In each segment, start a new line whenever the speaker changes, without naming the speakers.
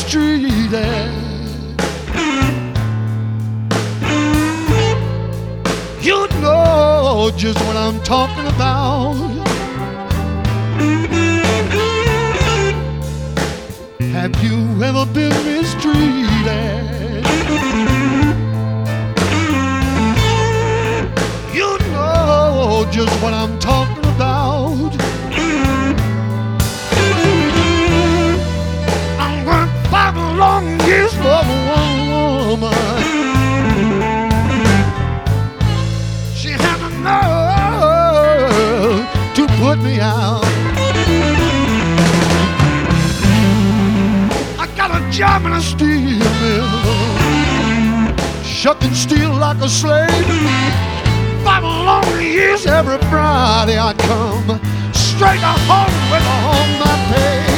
mistreated. You know just what I'm talking about. Have you ever been mistreated? You know just what I'm talking about. I worked 5 long years for one woman. She had the nerve to put me out. I got a job in a steel mill, shucking steel like a slave. 5 long years every Friday I'd come straight to home with all my pay.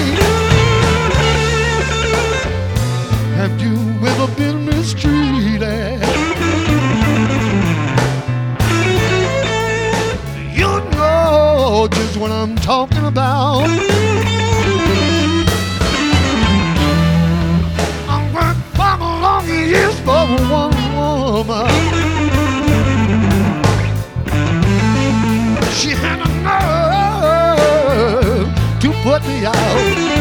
Have you ever been mistreated? You know just what I'm talking about. I worked 5 long years for one woman. She had a nerve to put me out.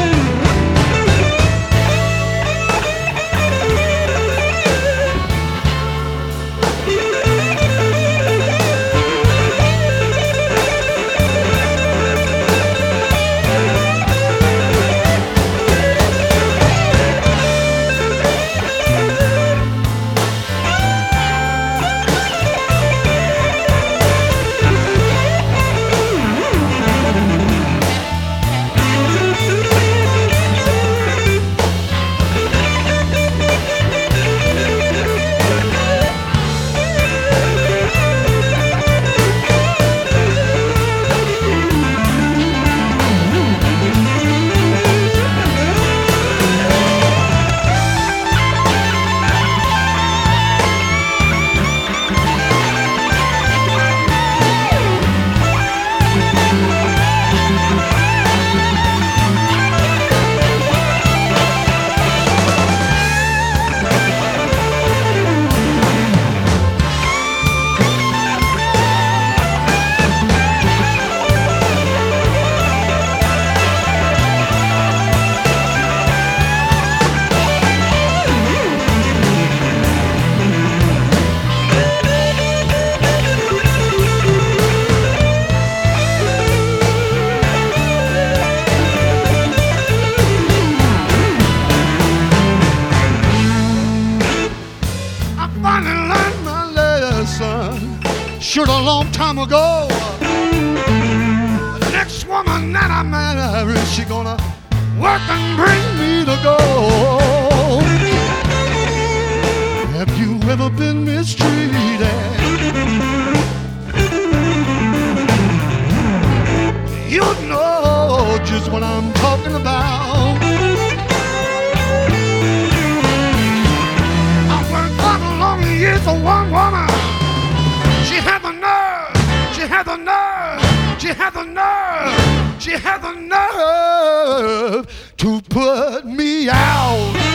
Should a long time ago. The next woman that I marry, she gonna work and bring me to gold. Have you ever been mistreated? You know just what I'm talking about. I worked 5 long years for one woman. She had the nerve, she had the nerve, she had the nerve, she had the nerve to put me out.